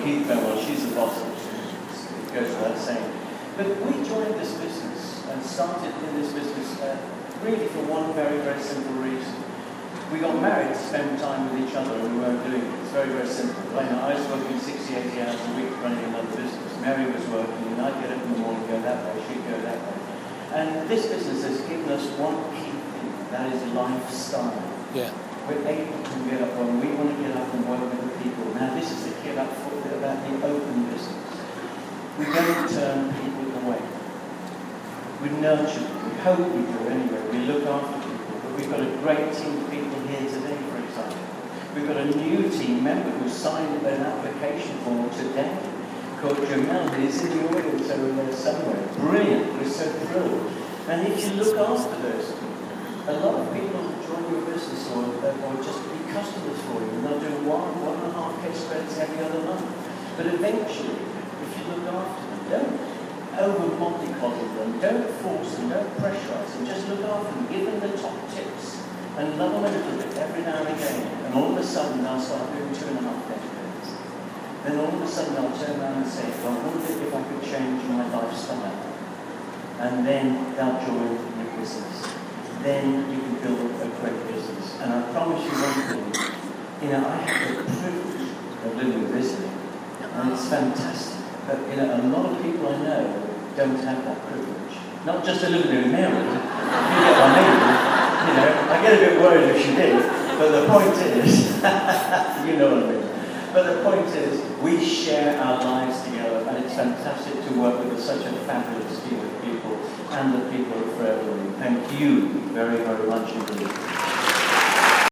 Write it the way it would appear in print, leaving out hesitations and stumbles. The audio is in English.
Keith Benwell, she's the boss of it. It goes without saying. But we joined this business and started in this business really for one very, very simple reason. We got married to spend time with each other and we weren't doing it. It's very, very simple. I was working 60, 80 hours a week running another business. Mary was working and I'd get up in the morning, go that way, she'd go that way. And this business has given us one key thing, that is lifestyle. Yeah. We're able to get up when we want to get up and work with the people. Now this is the key about the open business. We don't turn people away. We nurture them. We hope we do anyway. We look after people. But we've got a great team of people here today, for example. We've got a new team member who signed an application form today called Jamel. He's in the audience over there somewhere. Brilliant. We're so thrilled. And if you look after those people, a lot of people join your business or just be customers for you. And they'll do 1.5 case spreads every other month. But eventually, if you look after them, don't over-mollycoddle them, don't force them, don't pressurize them, just look after them, give them the top tips, and love them a little bit every now and again. And all of a sudden, they'll start doing 2.5 case spreads. Then all of a sudden, they'll turn around and say, well, I wonder if I could change my lifestyle. And then they'll join your business. Then you can build a great business. And I promise you one thing, I have the privilege of living with Italy, and it's fantastic. But, a lot of people I know don't have that privilege. Not just to live in Mary, you get what I mean. I get a bit worried if she did, but the point is, you know what I mean. But the point is, we share our lives together, and it's fantastic to work with such a fabulous team of people, and the people of Forever Living. Thank you very, very much indeed.